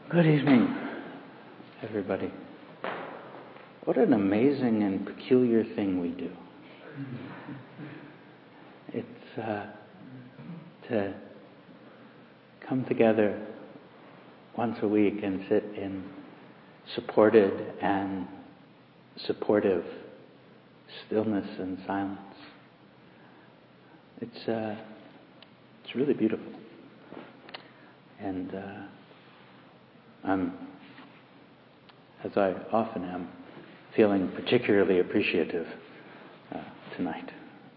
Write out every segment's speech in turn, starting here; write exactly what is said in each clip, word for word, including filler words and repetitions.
Good evening, everybody. What an amazing and peculiar thing we do. It's uh, to come together once a week and sit in supported and supportive stillness and silence. It's uh, it's really beautiful, and uh, I'm, as I often am, feeling particularly appreciative uh, tonight.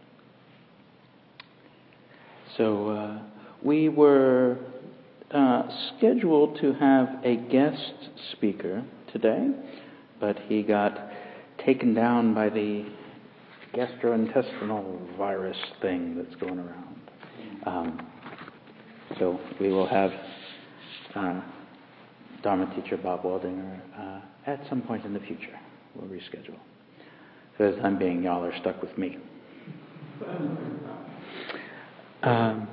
So uh, we were uh, scheduled to have a guest speaker today, but he got taken down by the gastrointestinal virus thing that's going around. Um, so we will have uh, Dharma teacher Bob Waldinger uh, at some point in the future. We'll reschedule. For the time being, y'all are stuck with me. Um,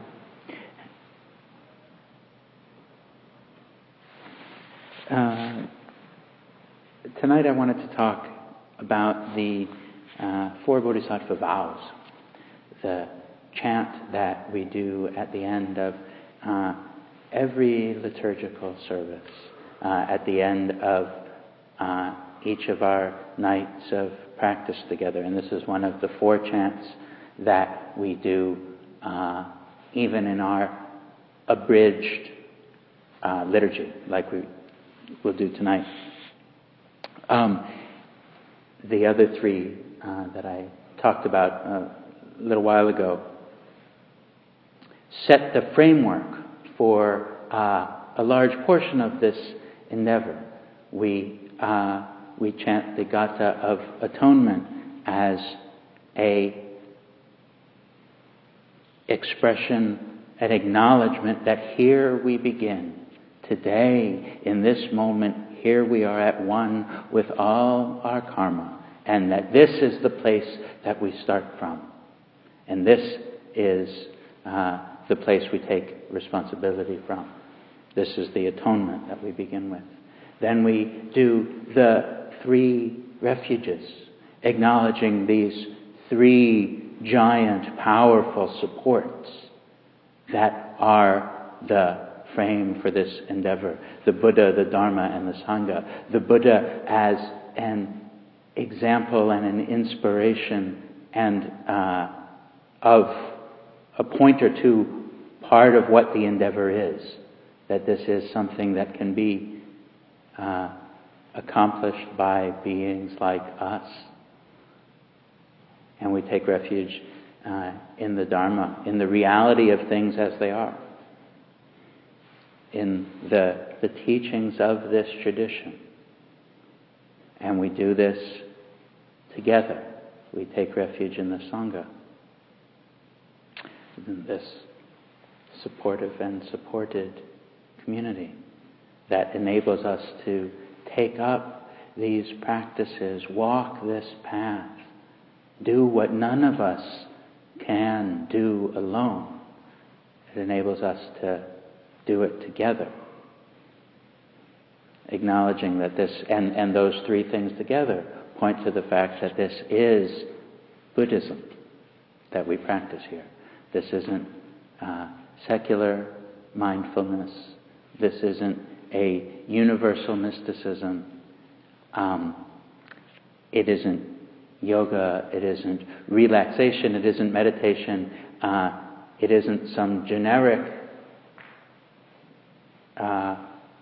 uh, tonight I wanted to talk about the uh, four Bodhisattva vows, the chant that we do at the end of uh, every liturgical service, uh, at the end of uh, each of our nights of practice together. And this is one of the four chants that we do uh, even in our abridged uh, liturgy, like we will do tonight. Um, the other three uh, that I talked about uh, a little while ago set the framework for uh, a large portion of this endeavor. We uh, we chant the Gatha of Atonement as a expression, an acknowledgement that here we begin. Today, in this moment, here we are at one with all our karma, and that this is the place that we start from. And this is uh, the place we take responsibility from. This is the atonement that we begin with. Then we do the three refuges, acknowledging these three giant, powerful supports that are the frame for this endeavor. The Buddha, the Dharma, and the Sangha. The Buddha as an example and an inspiration and uh, of a pointer to part of what the endeavor is. That this is something that can be uh, accomplished by beings like us. And we take refuge uh, in the Dharma, in the reality of things as they are, in the, the teachings of this tradition. And we do this together. We take refuge in the Sangha, in this supportive and supported community that enables us to take up these practices, walk this path, do what none of us can do alone. It enables us to do it together, acknowledging that this, and, and those three things together point to the fact that this is Buddhism that we practice here. This isn't uh, secular mindfulness. This isn't a universal mysticism. Um, it isn't yoga. It isn't relaxation. It isn't meditation. Uh, it isn't some generic uh,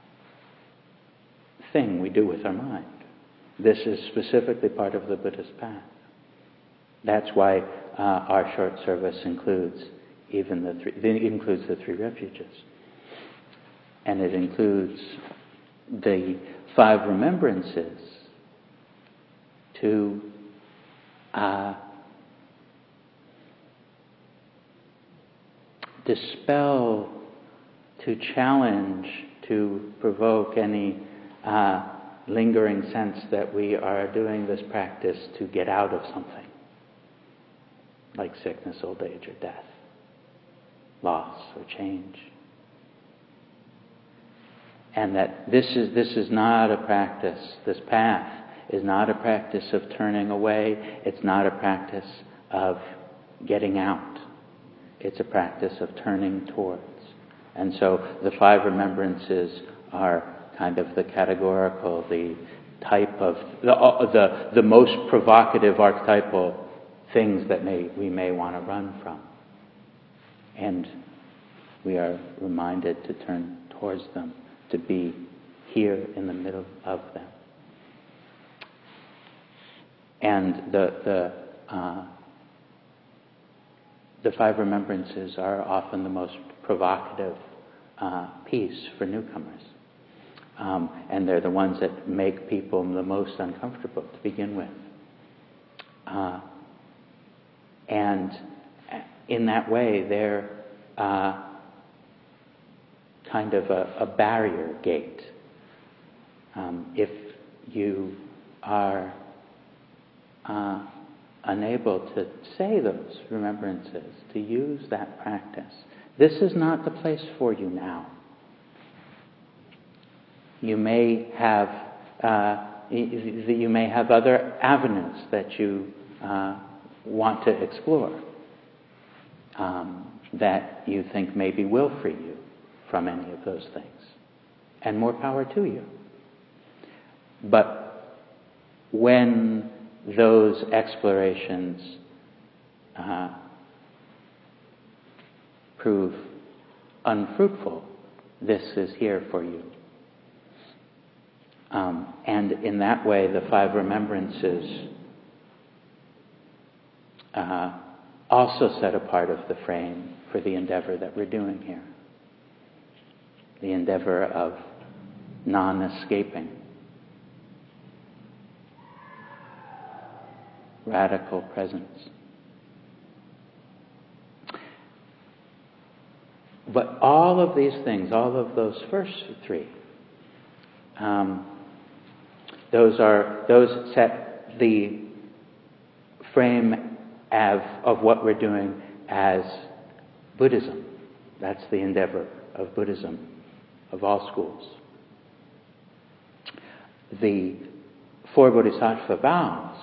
thing we do with our mind. This is specifically part of the Buddhist path. That's why uh, our short service includes even the three. It includes the three refuges. And it includes the five remembrances to uh, dispel, to challenge, to provoke any uh, lingering sense that we are doing this practice to get out of something, like sickness, old age, or death, loss, or change. and that this is this is not a practice. This path is not a practice of turning away. It's not a practice of getting out. It's a practice of turning towards. And so the five remembrances are kind of the categorical, the type of the the, the most provocative archetypal things that may we may want to run from. And we are reminded to turn towards them, to be here in the middle of them. And the the uh, the five remembrances are often the most provocative uh, piece for newcomers. Um, and they're the ones that make people the most uncomfortable to begin with. Uh, and in that way, they're uh, kind of a, a barrier gate. Um, if you are uh, unable to say those remembrances, to use that practice, this is not the place for you now. You may have uh, you may have other avenues that you uh, want to explore um, that you think maybe will free you from any of those things, and more power to you. But when those explorations uh, prove unfruitful, this is here for you. Um, and in that way, the five remembrances uh, also set a part of the frame for the endeavor that we're doing here. The endeavor of non-escaping. Radical presence. But all of these things, all of those first three, um, those are those set the frame of, of what we're doing as Buddhism. That's the endeavor of Buddhism, of all schools. The four Bodhisattva vows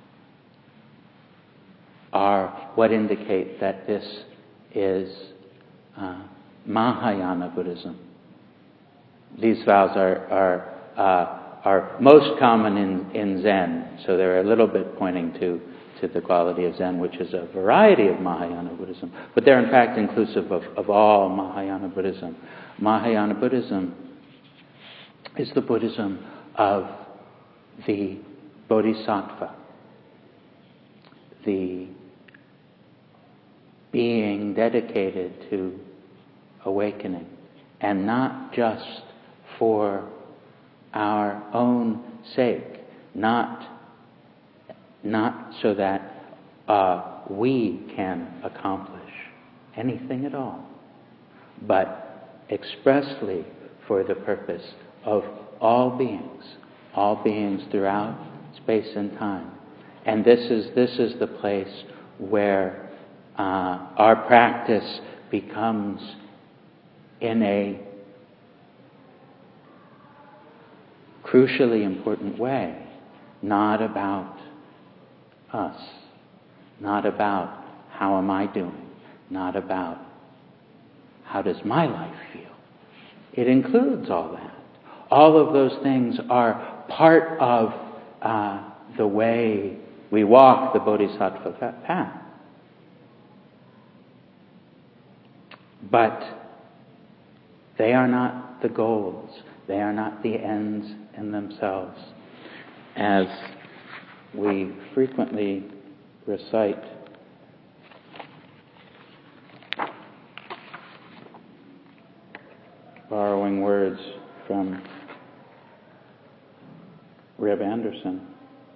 are what indicate that this is uh, Mahayana Buddhism. These vows are are uh, are most common in, in Zen, so they're a little bit pointing to, to the quality of Zen, which is a variety of Mahayana Buddhism, but they're in fact inclusive of, of all Mahayana Buddhism. Mahayana Buddhism is the Buddhism of the Bodhisattva, the being dedicated to awakening, and not just for our own sake, not not so that uh, we can accomplish anything at all, but expressly for the purpose of all beings, all beings throughout space and time. And this is this is the place where uh, our practice becomes, in a crucially important way, not about us, not about how am I doing, not about how does my life feel. It includes all that. All of those things are part of uh, the way we walk the Bodhisattva path. But they are not the goals. They are not the ends in themselves. As we frequently recite, borrowing words from Reb Anderson,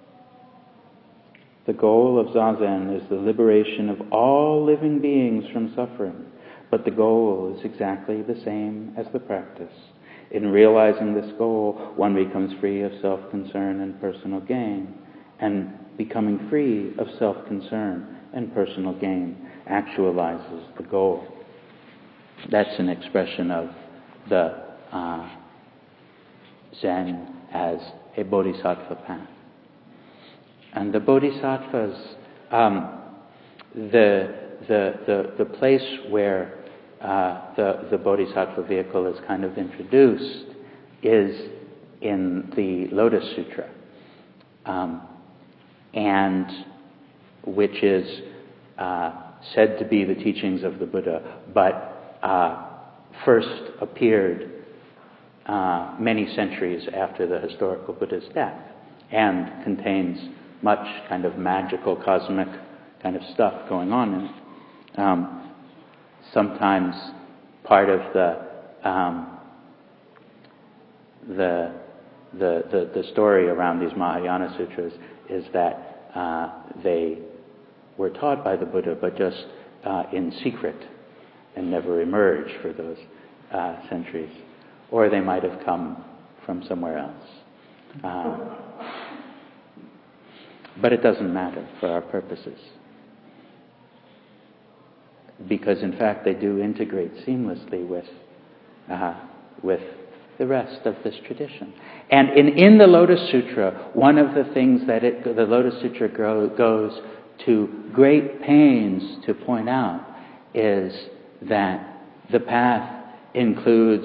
the goal of Zazen is the liberation of all living beings from suffering, but the goal is exactly the same as the practice. In realizing this goal, one becomes free of self-concern and personal gain, and becoming free of self-concern and personal gain actualizes the goal. That's an expression of the uh, Zen as a bodhisattva path. And the bodhisattvas, um, the, the, the, the place where uh, the, the bodhisattva vehicle is kind of introduced is in the Lotus Sutra, um, and which is uh, said to be the teachings of the Buddha, but uh, first appeared uh, many centuries after the historical Buddha's death, and contains much kind of magical, cosmic kind of stuff going on in it. Um, sometimes part of the, um, the the the the story around these Mahayana sutras is that uh, they were taught by the Buddha, but just uh, in secret, and never emerged for those uh, centuries, or they might have come from somewhere else. Uh, but it doesn't matter for our purposes, because in fact they do integrate seamlessly with uh, with the rest of this tradition. And in, in the Lotus Sutra, one of the things that it, the Lotus Sutra go, goes to great pains to point out is that the path includes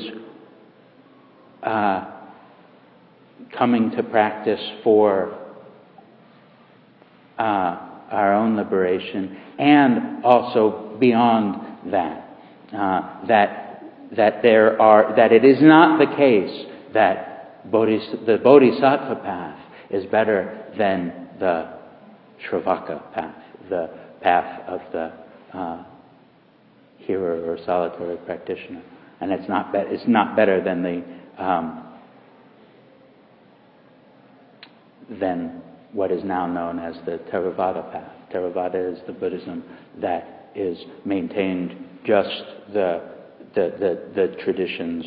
uh, coming to practice for uh, our own liberation, and also beyond that, uh, that that there are that it is not the case that bodhis, the bodhisattva path is better than the Shravaka path, the path of the uh, hearer or solitary practitioner, and it's not be- it's not better than the um, than what is now known as the Theravada path. Theravada is the Buddhism that is maintained just the The, the, the traditions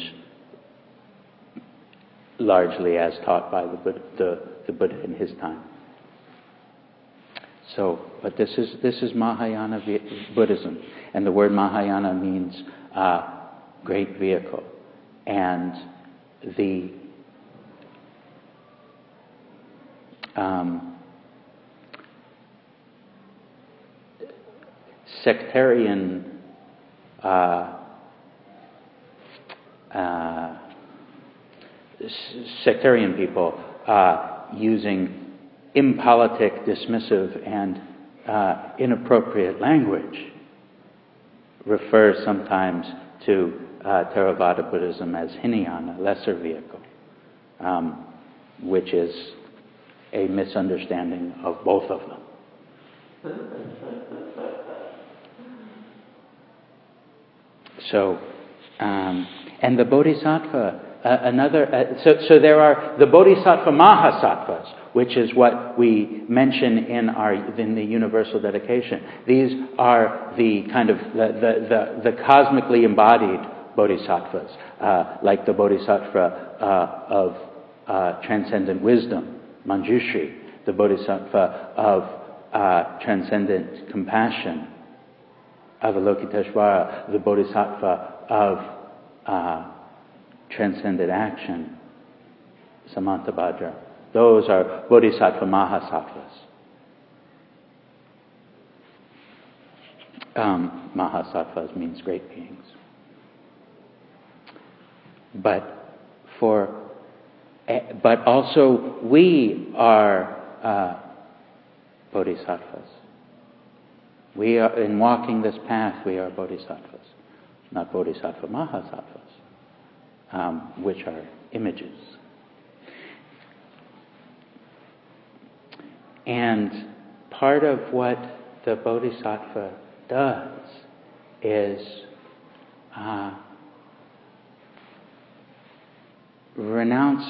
largely as taught by the Buddha, the, the Buddha in his time. So, but this is this is Mahayana Buddhism, and the word Mahayana means uh, great vehicle, and the um, sectarian. Uh, Uh, sectarian people uh, using impolitic, dismissive, and uh, inappropriate language refer sometimes to uh, Theravada Buddhism as Hinayana, lesser vehicle, um, which is a misunderstanding of both of them. So, um, and the Bodhisattva, uh, another, uh, so, so there are the Bodhisattva Mahasattvas, which is what we mention in our in the universal dedication. These are the kind of the the, the, the cosmically embodied Bodhisattvas, uh, like the Bodhisattva uh, of uh, transcendent wisdom, Manjushri, the Bodhisattva of uh, transcendent compassion, Avalokiteshvara, the Bodhisattva of uh, transcendent action, Samantabhadra. Those are Bodhisattva Mahasattvas. Um, Mahasattvas means great beings. But for, but also we are uh, Bodhisattvas. We are, in walking this path, we are Bodhisattvas, not Bodhisattva Mahasattvas, um, which are images. And part of what the Bodhisattva does is uh, renounce,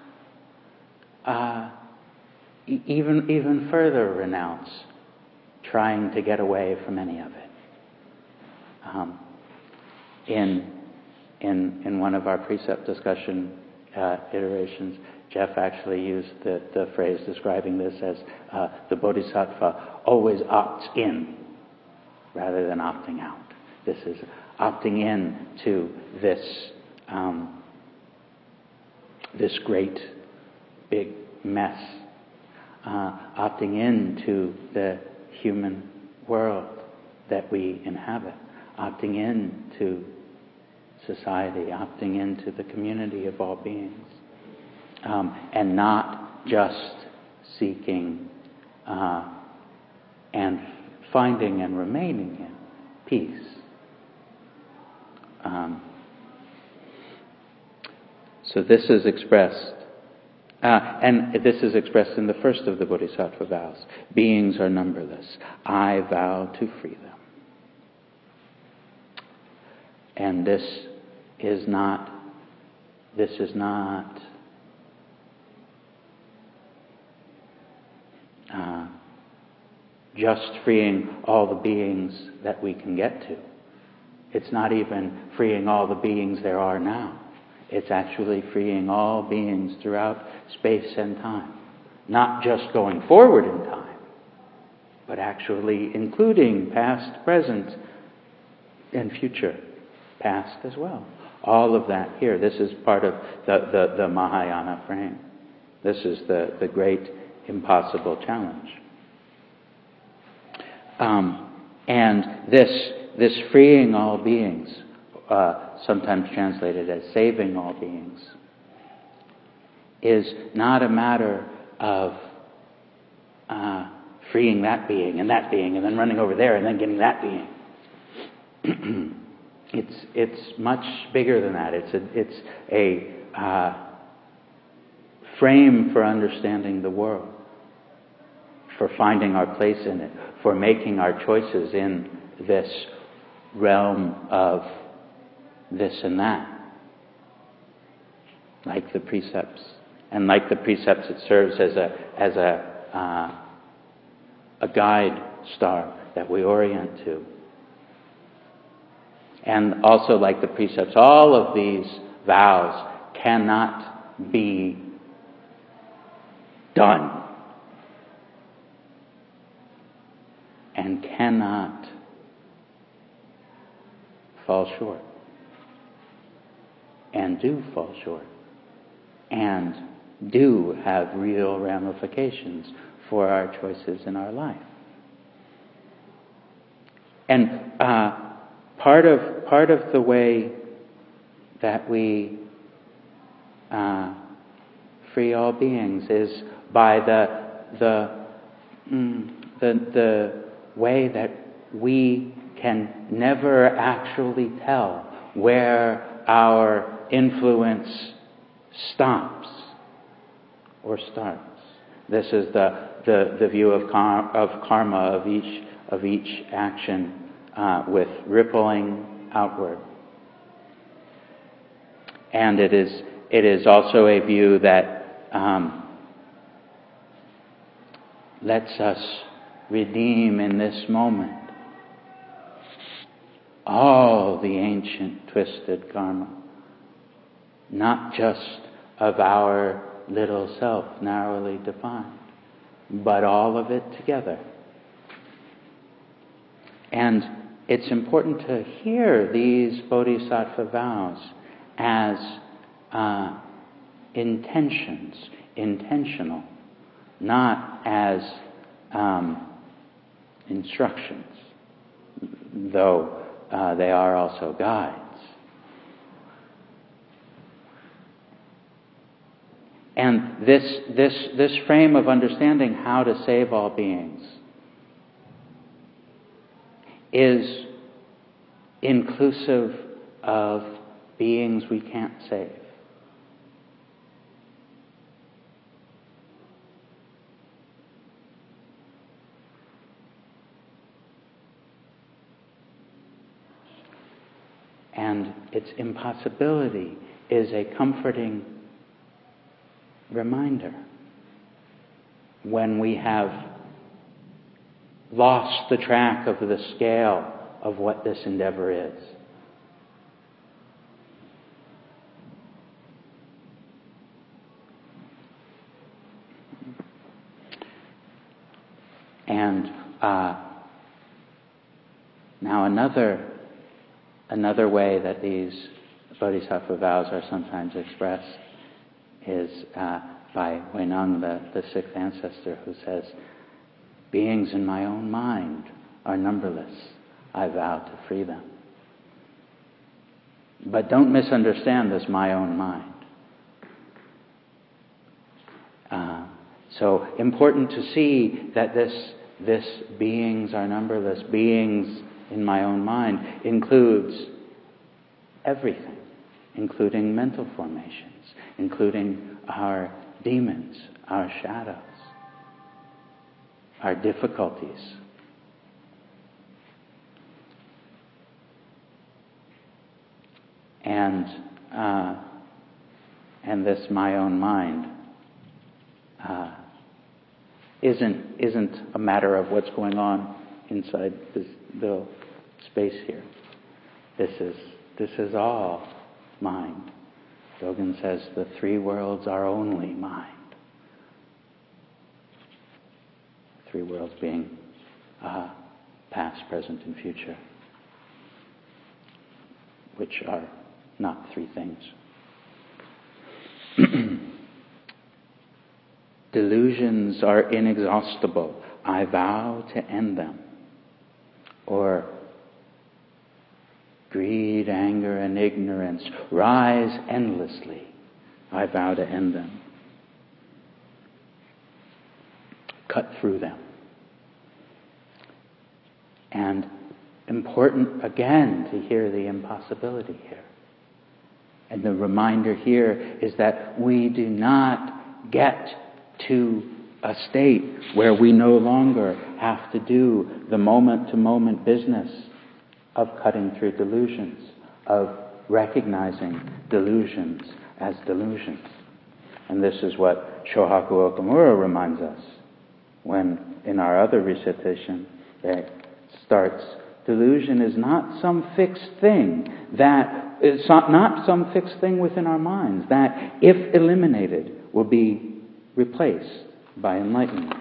uh, e- even even further renounce trying to get away from any of it. Um, in in in one of our precept discussion uh, iterations, Jeff actually used the, the phrase describing this as uh, the Bodhisattva always opts in rather than opting out. This is opting in to this um, this great big mess, uh, opting into the human world that we inhabit, opting into society, opting into the community of all beings, um, and not just seeking uh, and finding and remaining in peace. Um, so this is expressed, uh, and this is expressed in the first of the Bodhisattva vows. Beings are numberless. I vow to free them. And this is not, this is not uh, just freeing all the beings that we can get to. It's not even freeing all the beings there are now. It's actually freeing all beings throughout space and time. Not just going forward in time, but actually including past, present, and future. Past as well. All of that here. This is part of the, the, the Mahayana frame. This is the, the great impossible challenge. Um, and this this freeing all beings, uh, sometimes translated as saving all beings, is not a matter of uh, freeing that being and that being and then running over there and then getting that being. It's it's much bigger than that. It's a it's a uh, frame for understanding the world, for finding our place in it, for making our choices in this realm of this and that. Like the precepts, and like the precepts, it serves as a as a uh, a guide star that we orient to. And also, like the precepts, all of these vows cannot be done and cannot fall short, and do fall short, and do have real ramifications for our choices in our life. And uh, Part of part of the way that we uh, free all beings is by the the, mm, the the way that we can never actually tell where our influence stops or starts. This is the the, the view of kar- of karma of each of each action. Uh, with rippling outward. And it is it is also a view that um, lets us redeem in this moment all the ancient twisted karma, not just of our little self narrowly defined, but all of it together. And it's important to hear these bodhisattva vows as uh, intentions, intentional, not as um, instructions, though uh, they are also guides. And this this this frame of understanding how to save all beings is inclusive of beings we can't save. And its impossibility is a comforting reminder when we have lost the track of the scale of what this endeavor is. And uh, now another another way that these bodhisattva vows are sometimes expressed is uh, by Huineng, the, the sixth ancestor, who says, beings in my own mind are numberless. I vow to free them. But don't misunderstand this my own mind. Uh, so important to see that this, this beings are numberless, beings in my own mind, includes everything, including mental formations, including our demons, our shadows, our difficulties. And uh, and this my own mind uh, isn't isn't a matter of what's going on inside this little space here. This is this is all mind. Dogen says the three worlds are only mind. Three worlds being uh, past, present, and future, which are not three things. Delusions are inexhaustible. I vow to end them. Or greed, anger, and ignorance rise endlessly. I vow to end them. Cut through them. And important again to hear the impossibility here. And the reminder here is that we do not get to a state where we no longer have to do the moment-to-moment business of cutting through delusions, of recognizing delusions as delusions. And this is what Shohaku Okamura reminds us when, in our other recitation, that starts, delusion is not some fixed thing that it's not, not some fixed thing within our minds that, if eliminated, will be replaced by enlightenment.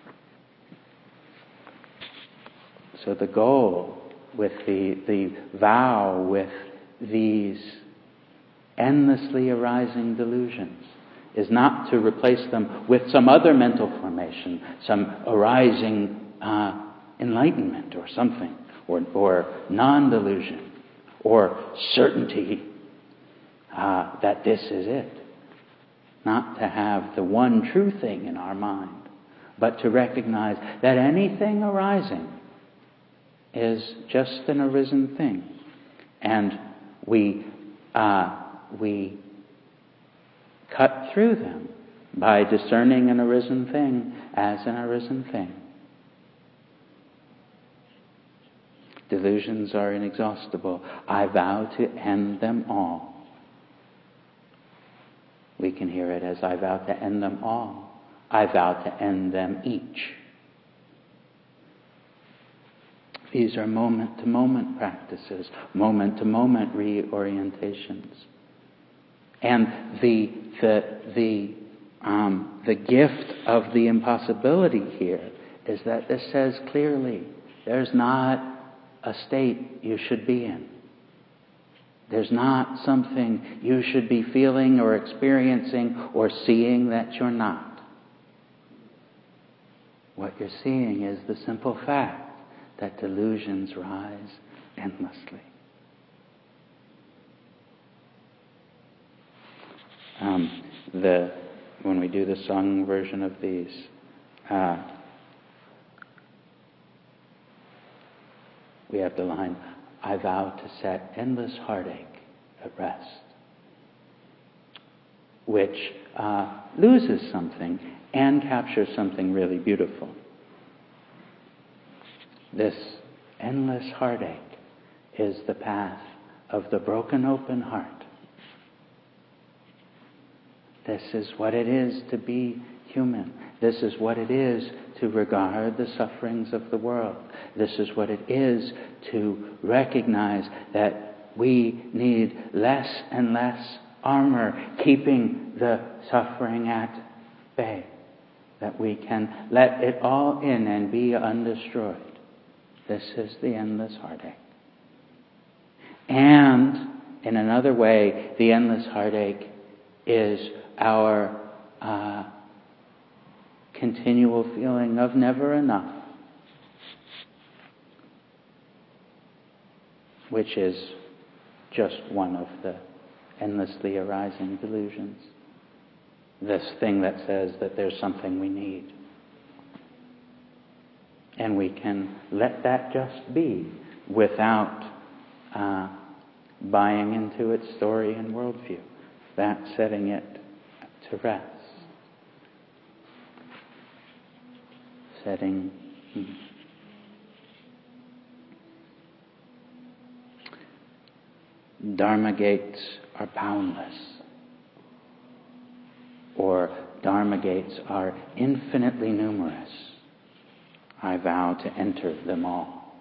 So the goal with the, the vow with these endlessly arising delusions is not to replace them with some other mental formation, some arising uh, enlightenment or something, or, or non-delusion, or certainty uh, that this is it. Not to have the one true thing in our mind, but to recognize that anything arising is just an arisen thing. And we uh, we cut through them by discerning an arisen thing as an arisen thing. Delusions are inexhaustible. I vow to end them all. We can hear it as I vow to end them all. I vow to end them each. These are moment-to-moment practices, moment-to-moment reorientations. And the the the um, the gift of the impossibility here is that this says clearly, there's not a state you should be in. There's not something you should be feeling or experiencing or seeing that you're not. What you're seeing is the simple fact that delusions rise endlessly. Um, the when we do the sung version of these, uh, we have the line, I vow to set endless heartache at rest, which uh, loses something and captures something really beautiful. This endless heartache is the path of the broken open heart. This is what it is to be human. This is what it is to regard the sufferings of the world. This is what it is to recognize that we need less and less armor keeping the suffering at bay. That we can let it all in and be undestroyed. This is the endless heartache. And in another way, the endless heartache is our uh, continual feeling of never enough, which is just one of the endlessly arising delusions. This thing that says that there's something we need. And we can let that just be without uh, buying into its story and worldview. That's setting it to rest. Setting... Hmm. Dharma gates are boundless, or Dharma gates are infinitely numerous. I vow to enter them all.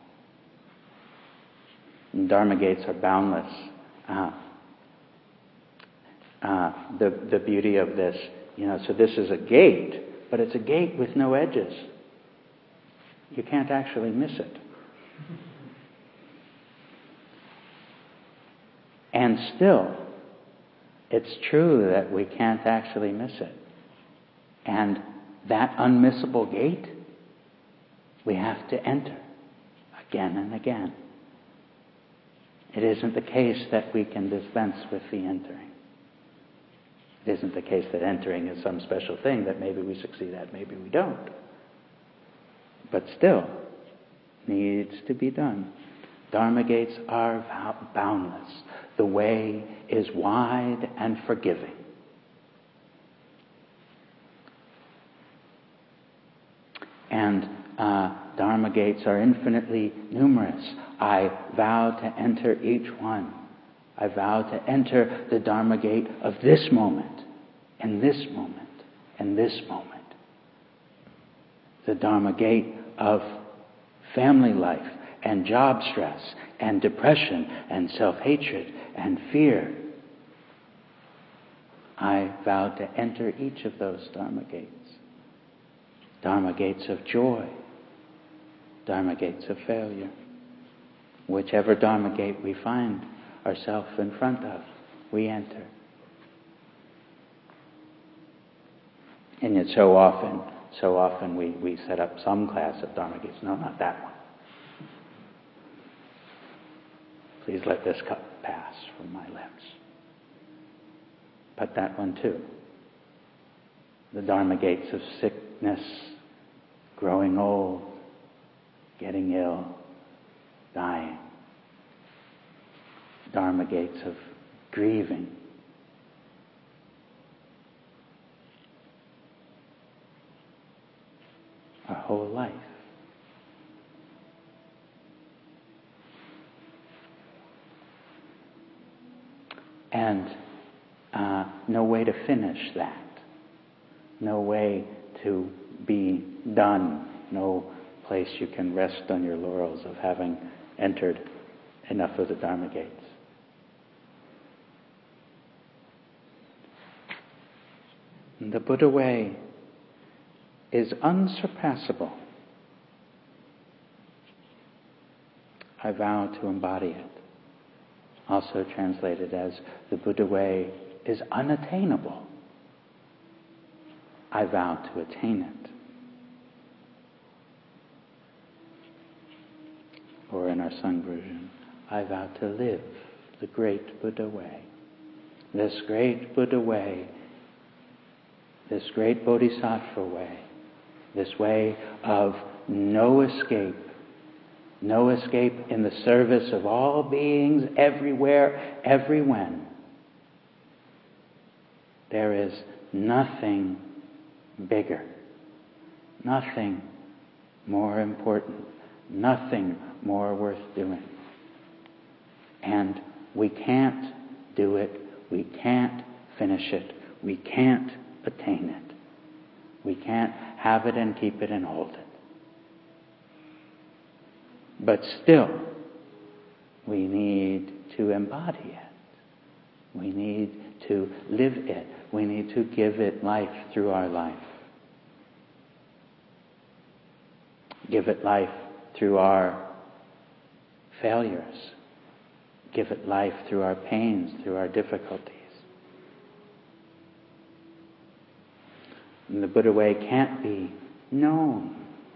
And Dharma gates are boundless. Uh, uh, the the beauty of this, you know, so this is a gate, but it's a gate with no edges. You can't actually miss it. And still, it's true that we can't actually miss it. And that unmissable gate, we have to enter again and again. It isn't the case that we can dispense with the entering. It isn't the case that entering is some special thing that maybe we succeed at, maybe we don't. But still, needs to be done. Dharma gates are boundless. The way is wide and forgiving. And uh, Dharma gates are infinitely numerous. I vow to enter each one. I vow to enter the Dharma gate of this moment, and this moment, and this moment. The Dharma gate of family life, and job stress, and depression, and self-hatred, and fear. I vow to enter each of those Dharma gates. Dharma gates of joy, Dharma gates of failure. Whichever Dharma gate we find ourselves in front of, we enter. And yet so often, so often we, we set up some class of Dharma gates. No, not that one. Please let this cup pass from my lips. But that one too. The Dharma gates of sickness, growing old, getting ill, dying. Dharma gates of grieving. Our whole life. And uh, no way to finish that. No way to be done. No place you can rest on your laurels of having entered enough of the Dharma gates. And the Buddha way is unsurpassable. I vow to embody it. Also translated as the Buddha way is unattainable. I vow to attain it. Or in our Sangha version, I vow to live the great Buddha way. This great Buddha way, this great Bodhisattva way, this way of no escape, no escape in the service of all beings, everywhere, every when. There is nothing bigger, nothing more important, nothing more worth doing. And we can't do it, we can't finish it, we can't attain it. We can't have it and keep it and hold it. But still, we need to embody it. We need to live it. We need to give it life through our life. Give it life through our failures. Give it life through our pains, through our difficulties. in the Buddha way can't be known.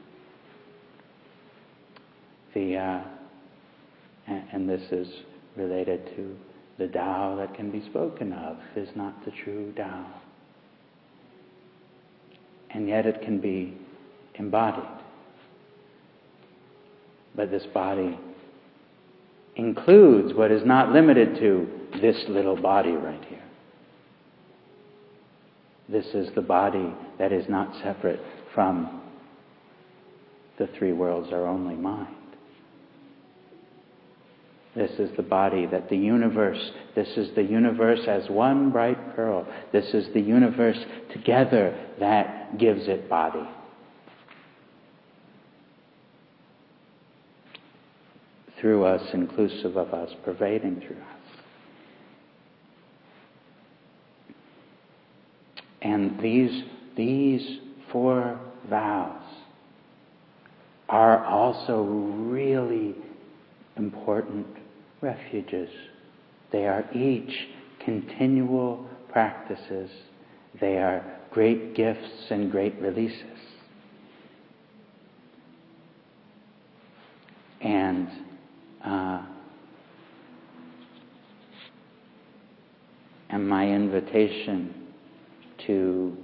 The uh, and, and this is related to the Tao that can be spoken of is not the true Tao. And yet it can be embodied. But this body includes what is not limited to this little body right here. This is the body that is not separate from the three worlds are only mind. This is the body that the universe, this is the universe as one bright pearl. This is the universe together that gives it body. Through us, inclusive of us, pervading through us. And these, these four vows are also really important refuges. They are each continual practices. They are great gifts and great releases. And uh, and my invitation to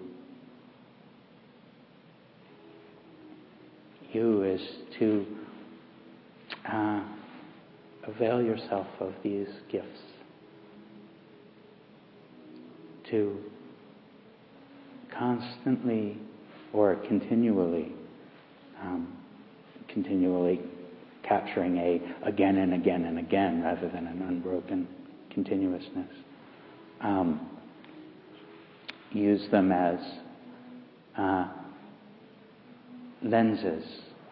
you is to uh, avail yourself of these gifts, to constantly or continually, um, continually capturing a again and again and again rather than an unbroken continuousness. Um, use them as uh, lenses,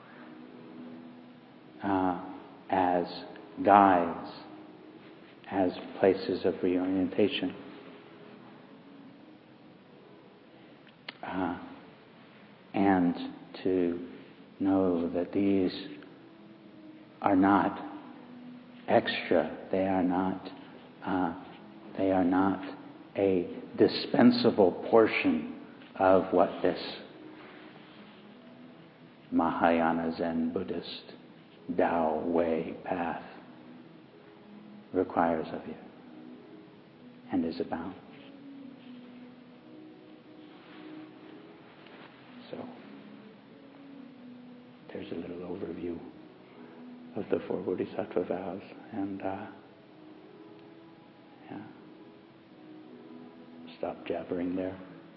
uh, as guides, as places of reorientation. Uh, and to know that these are not extra, they are not uh, they are not a dispensable portion of what this Mahayana Zen Buddhist Tao way path requires of you and is about. So, there's a little overview of the four Bodhisattva vows, and uh, yeah, stop jabbering there,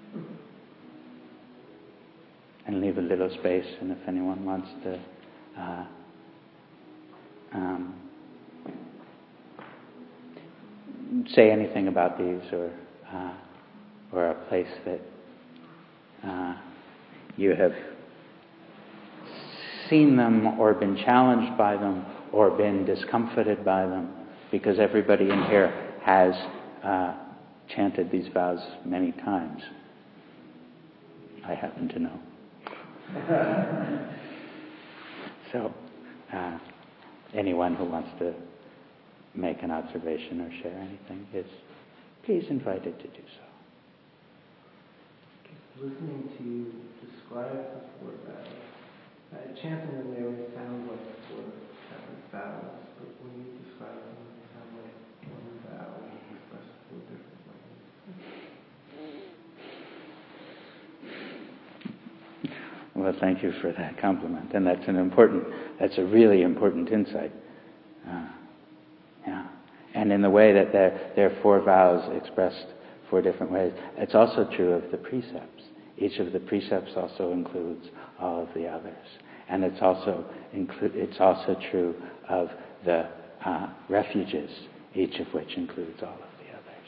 and leave a little space. And if anyone wants to uh, um, say anything about these, or uh, or a place that uh, you have seen them or been challenged by them or been discomfited by them, because everybody in here has uh, chanted these vows many times. I happen to know. So, uh, anyone who wants to make an observation or share anything is please invited to do so. Listening to you describe the four vows, uh, chanting them, they always sound like four separate vows, but when you describe them, they sound like one vow expressed four different ways. Well, thank you for that compliment, and that's an important, that's a really important insight. Uh, yeah, and in the way that there, there are four vows expressed four different ways, it's also true of the precepts. Each of the precepts also includes all of the others, and it's also inclu- it's also true of the uh, refuges, each of which includes all of the others.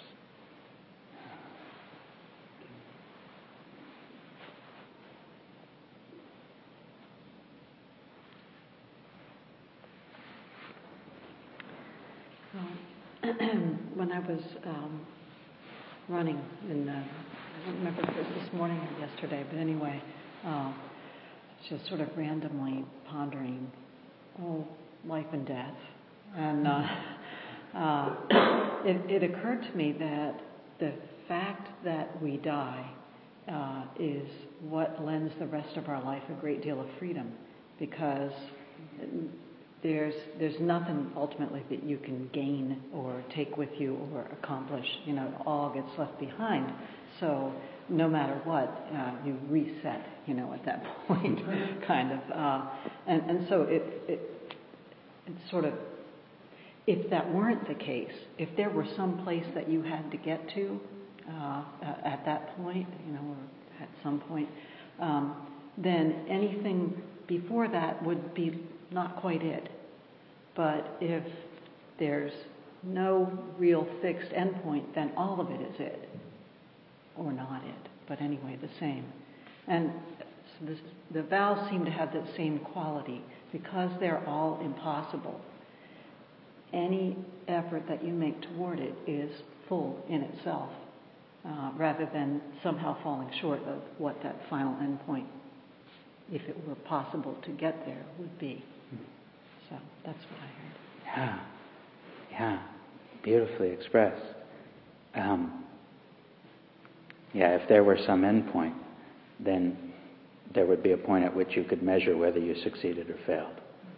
When I was um, running, in, uh, I don't remember if it was this morning or yesterday, but anyway, uh, just sort of randomly pondering, oh, life and death. And uh, uh, it, it occurred to me that the fact that we die uh, is what lends the rest of our life a great deal of freedom, because there's there's nothing ultimately that you can gain or take with you or accomplish. You know, it all gets left behind. So no matter what, uh, you reset, you know, at that point, kind of. Uh, and, and so it, it it's sort of, if that weren't the case, if there were some place that you had to get to uh, at that point, you know, or at some point, um, then anything before that would be not quite it. But if there's no real fixed endpoint, then all of it is it, or not it, but anyway, the same. And so this, the vows seem to have that same quality. Because they're all impossible, any effort that you make toward it is full in itself, uh, rather than somehow falling short of what that final endpoint, if it were possible to get there, would be. So that's what I heard. Yeah, yeah, beautifully expressed. Um, yeah, if there were some endpoint, then there would be a point at which you could measure whether you succeeded or failed.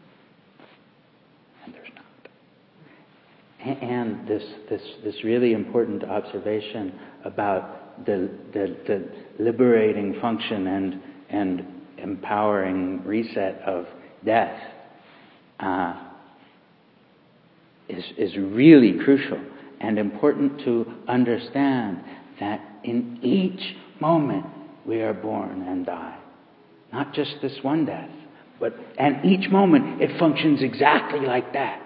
And there's not. And this this this really important observation about the the, the liberating function and and empowering reset of death uh, is is really crucial and important to understand that in each moment we are born and die. Not just this one death, but and each moment it functions exactly like that.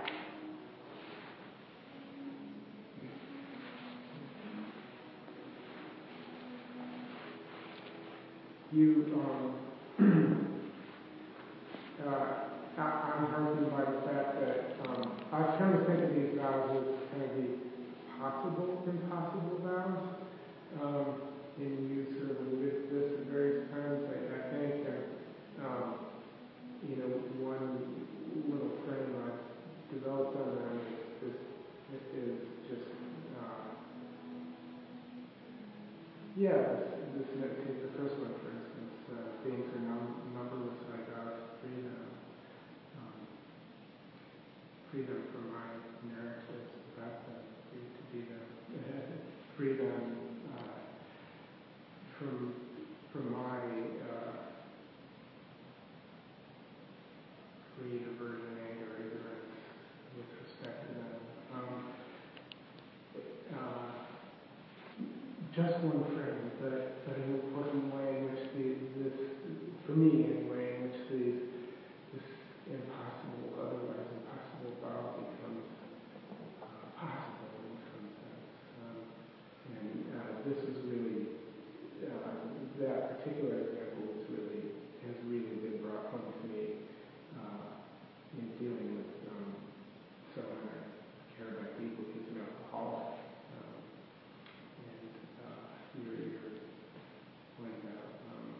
You, um, uh, I, I'm heartened by the fact that um, I was trying to think of these vows as kind of the possible, impossible vows. Um, and you sort of alluded to this at various times, I, I think. And, um, you know, one little frame I've developed on that is, is, is just, uh, yeah, this, this, take the first one, for instance, uh, beings are num- numberless like us, freedom, um, freedom from my narratives about them, free to be them, freedom uh, from from my uh, free aversion, anger, ignorance with respect to them. Um, uh, just one frame, but, but an important way in which the, this, for me anyway, in which the, this impossible, otherwise impossible vow becomes uh, possible in some sense. Um, and uh, this is really, uh, that particular example is really, has really been brought home to me uh, in dealing with um, someone I care about deeply who's an alcoholic. Um, and uh, you're, you're when uh, um,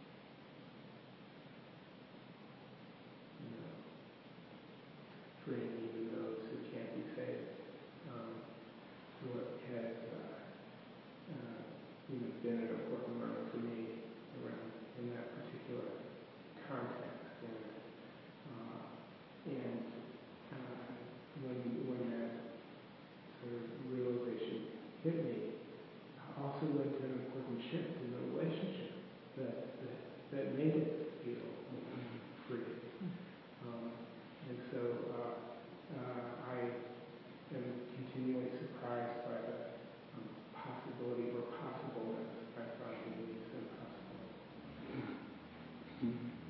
you know, freeing even those who can't be saved. Um, what has uh, uh, you know, been an important learning for me around in that particular context, and uh, and uh, when when that sort of realization hit me, also led to an important shift in the relationship that that, that made it feel free. Um, and so uh, uh, I am continually surprised by the um, possibility or possibleness I find in these impossible. Mm-hmm.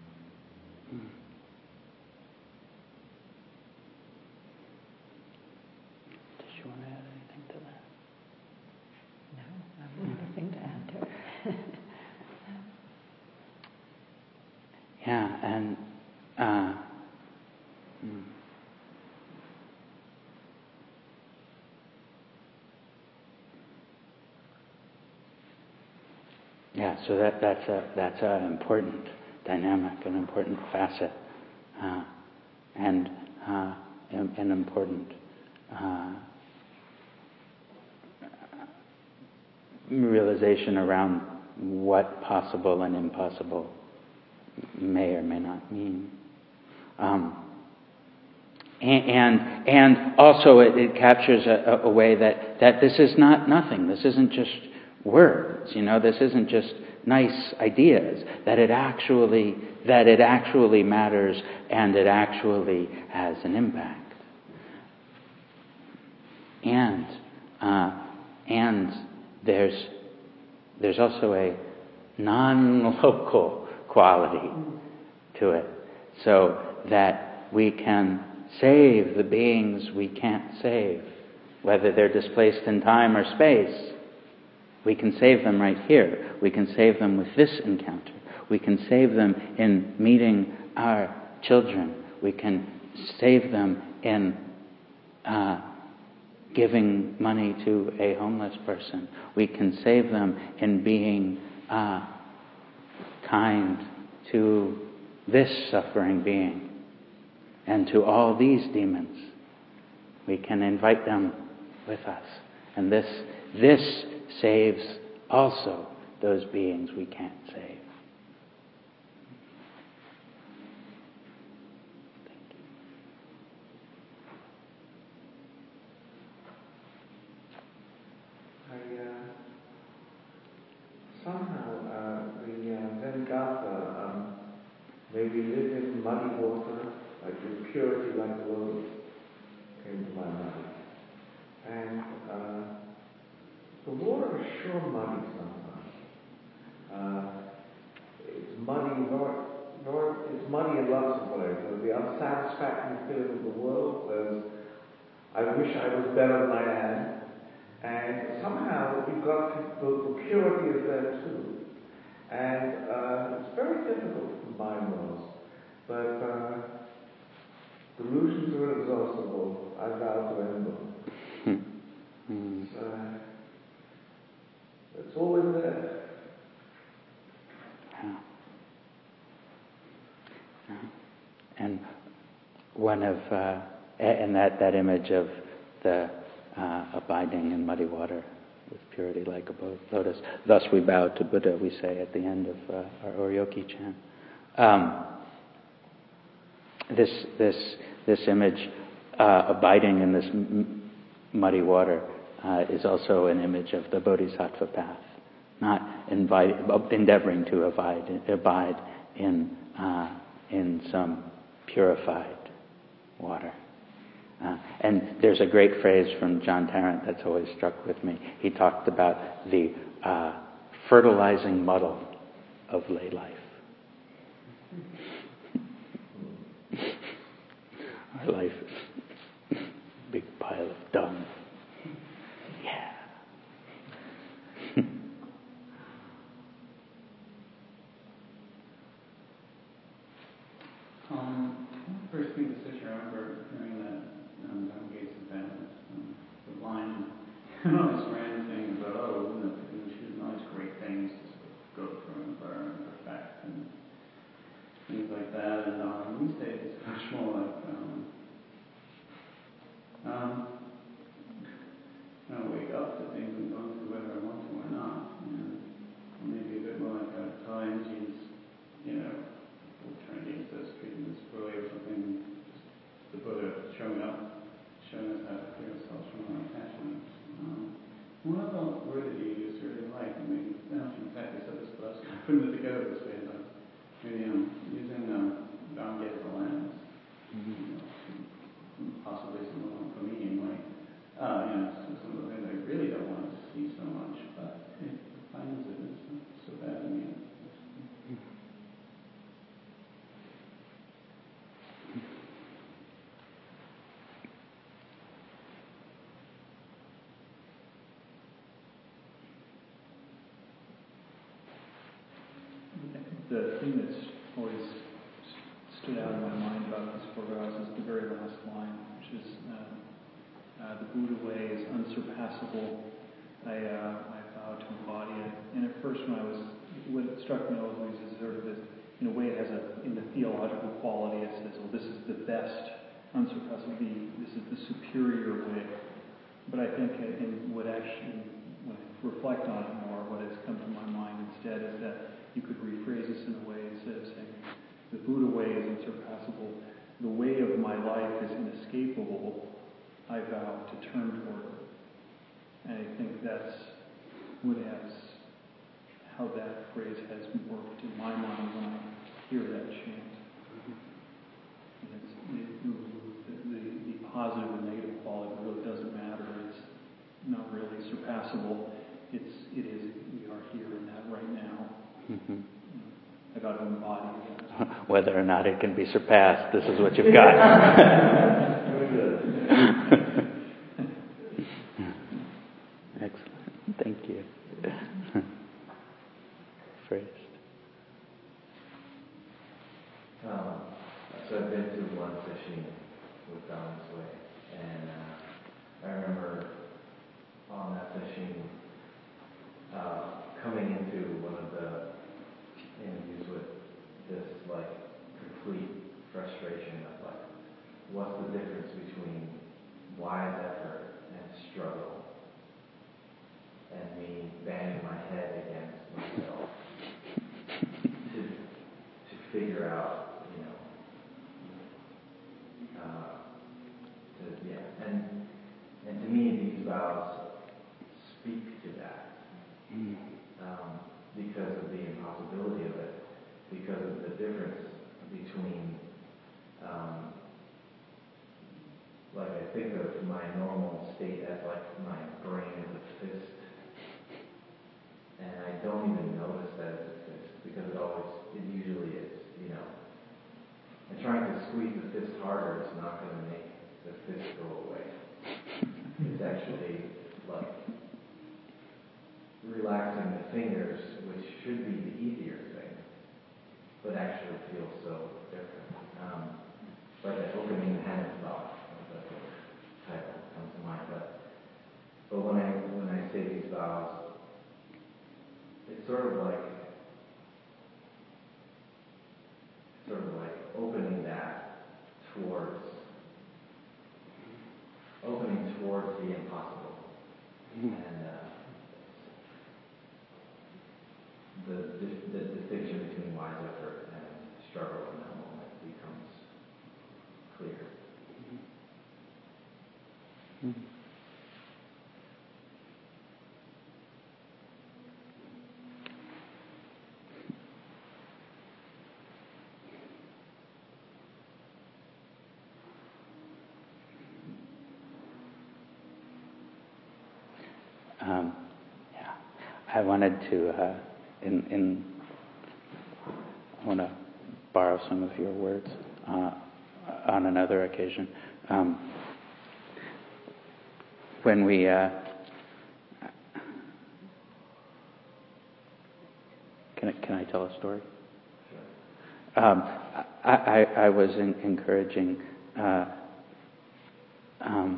Did you want to add anything to that? No, I have nothing to add to it. Yeah, and uh, mm. yeah, so that that's a that's an important dynamic, an important facet, uh, and uh, an, an important uh, realization around what possible and impossible may or may not mean. Um, and, and and also it, it captures a, a way that, that this is not nothing. This isn't just words, you know. This isn't just nice ideas. That it actually that it actually matters and it actually has an impact. And uh, and there's there's also a non-local quality to it, so that we can save the beings we can't save, whether they're displaced in time or space. We can save them right here. We can save them with this encounter. We can save them in meeting our children. We can save them in uh, giving money to a homeless person. We can save them in being uh, kind to this suffering being and to all these demons. We can invite them with us. And this, this saves also those beings we can't save. I, uh, somehow uh, the uh, Zen-Gatha, um, maybe live in muddy water, like with purity like the world, came to my mind. And uh, the water is sure muddy sometimes. Uh, it's muddy, nor, nor, it's muddy in lots of ways. There's the unsatisfactory feeling of the world. There's, I wish I was better than I am. And somehow you've got the, the purity is there too. And uh, it's very difficult to combine those. But uh, delusions are inexhaustible. I vow to end them. Mm. It's, uh, it's always there. Yeah. Yeah. And one of, uh, and that, that image of the uh, abiding in muddy water with purity like a lotus. Thus we bow to Buddha, we say at the end of uh, our Oryoki chant. Um, this, this, this image, uh, abiding in this m- muddy water, uh, is also an image of the Bodhisattva path. Not invite, endeavoring to abide, abide in uh, in some purified water. Uh, and there's a great phrase from John Tarrant that's always struck with me. He talked about the uh, fertilizing muddle of lay life. Our life is a big pile of dung. Yeah. Um, one of the first things that I remember hearing that um, Don Gates and family, um, the line, and all these random things about, oh, you know, choosing all these great things to sort of go through and learn and perfect and things like that. And um, these days it's much more like, um, um, I wake up to things and go through whether I want to or not. You know, or maybe a bit more like uh, times use, you know, Trinity says treating this way or something, just the Buddha showing up, showing us how to free ourselves from our attachments. Um, one other word that you used I really like, I mean, I don't know if you exactly said this, but I was putting it together this way, but maybe um, using um, Dhamma as a lens, mm-hmm. you know, possibly some of the meaning, like, uh, you know, some of the things I really don't want to see so much, but it finds it isn't so bad in the end. The thing that's always stood out in my mind about these four vows is the very last line, which is uh, uh, the Buddha way is unsurpassable. I, uh, I vow to embody it. And at first, when I was, what struck me always is sort of this, in a way, it has a in the theological quality. It says, "Well, this is the best, unsurpassable. This is the superior way." But I think, in what actually, when I reflect on it more, what has come to my mind instead is that you could rephrase this in a way instead of saying, the Buddha way is unsurpassable, the way of my life is inescapable, I vow to turn toward it. And I think that's what has, how that phrase has worked in my mind when I hear that chant. And it's, it, the, the, the positive and negative quality really doesn't matter. It's not really surpassable. It's, it is, we are here in that right now. Mm-hmm. I got to embody that. Whether or not it can be surpassed, this is what you've got. Excellent. Thank you. First. Um, so I've been to one fishing with Don this way, and uh, I remember on that fishing uh, coming into one of the interviews with this like complete frustration of like, what's the difference between wise effort and struggle, and me banging my head against myself to to figure out, you know, uh, to, yeah, and and to me these vows speak to that, um, because of the impossibility of it, because of the difference between, um, like I think of my normal state as like my brain is a fist, and I don't even notice that it's a fist because it always, it usually is, you know. And trying to squeeze the fist harder is not going to make the fist go away. It's actually like relaxing the fingers, which should be the easier thing, but actually feels so different. Um, like an opening the hand thought, that's what title comes to mind. But but when I when I say these vows, it's sort of like sort of like opening that towards opening towards the impossible, and uh, the, the the distinction between wise effort and struggle in that moment becomes clear. Mm-hmm. Um, yeah, I wanted to, uh, in, in, I want to borrow some of your words uh, on another occasion. Um, when we, uh, can I, can I tell a story? Um, I, I, I was in, encouraging uh, um,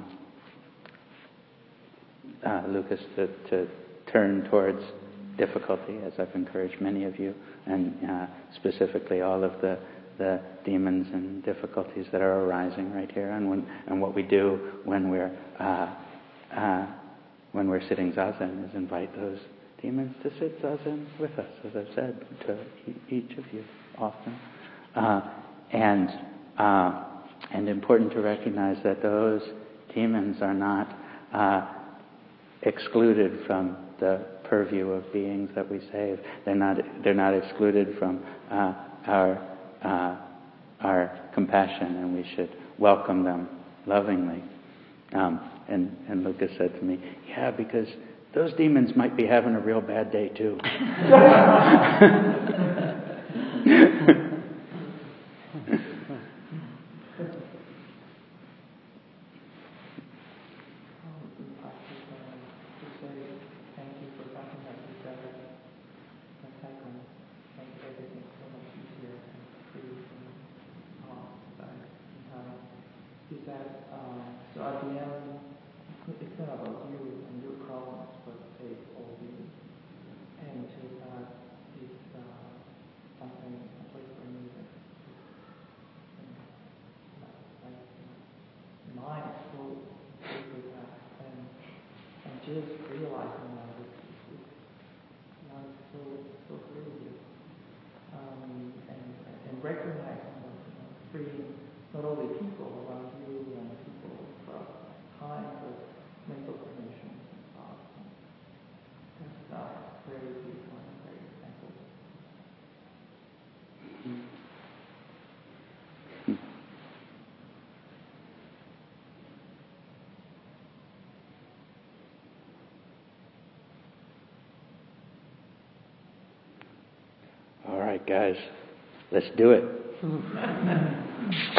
Uh, Lucas to, to turn towards difficulty, as I've encouraged many of you, and uh, specifically all of the, the demons and difficulties that are arising right here, and when and what we do when we're uh, uh, when we're sitting zazen is invite those demons to sit zazen with us, as I've said to e- each of you often, uh, and uh, and important to recognize that those demons are not Uh, excluded from the purview of beings that we save. They're not. They're not excluded from uh, our uh, our compassion, and we should welcome them lovingly. Um, and and Lucas said to me, "Yeah, because those demons might be having a real bad day too." Is that, um, so at the end, it's not about you and your problems, but take all you. And to that is uh, something, a place for me that is, you know, like, like mine is full with that. And, and just realizing that it's, it's, recognizing those, you know, freeing not only people around you and people across time, but mental conditions and thoughts and, and stuff. Very beautiful and very simple. All right, guys, let's do it.